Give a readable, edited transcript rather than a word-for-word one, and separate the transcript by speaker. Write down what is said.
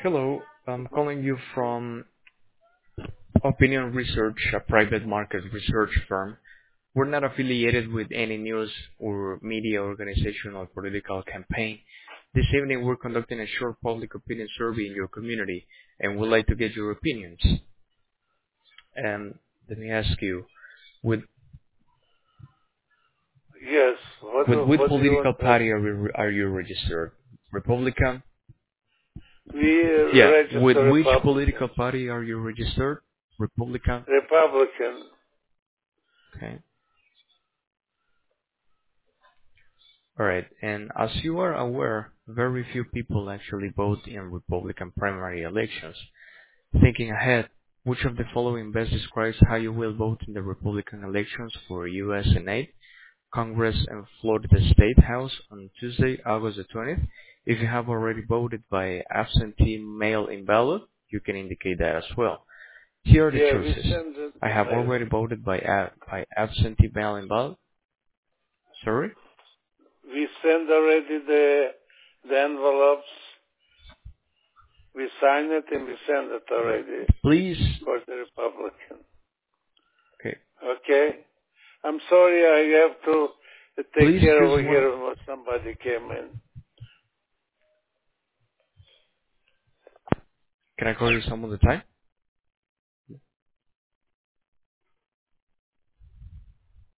Speaker 1: Hello, I'm calling you from Opinion Research, a private market research firm. We're not affiliated with any news or media organization or political campaign. This evening we're conducting a short public opinion survey in your community and we'd like to get your opinions. And let me ask you, with
Speaker 2: Yes.
Speaker 1: which
Speaker 2: What do you
Speaker 1: political
Speaker 2: want?
Speaker 1: party are you registered? Republican?
Speaker 2: We
Speaker 1: Yeah, with
Speaker 2: register
Speaker 1: which political
Speaker 2: Republicans.
Speaker 1: party are you registered? Republican?
Speaker 2: Republican.
Speaker 1: Okay. All right. And as you are aware, very few people actually vote in Republican primary elections. Thinking ahead, which of the following best describes how you will vote in the Republican elections for U.S. Senate, Congress, and Florida State House on Tuesday, August the 20th? If you have already voted by absentee mail-in ballot, you can indicate that as well. Here are the
Speaker 2: Yeah, we
Speaker 1: choices.
Speaker 2: send it
Speaker 1: I
Speaker 2: the
Speaker 1: have
Speaker 2: mail.
Speaker 1: already voted by absentee mail-in ballot. Sorry?
Speaker 2: We send already the envelopes. We sign it and we send it already
Speaker 1: Please.
Speaker 2: for the Republican.
Speaker 1: Okay.
Speaker 2: Okay? I'm sorry I have to take
Speaker 1: Please
Speaker 2: care over
Speaker 1: choose one.
Speaker 2: here when somebody came in.
Speaker 1: Can I call you some other time?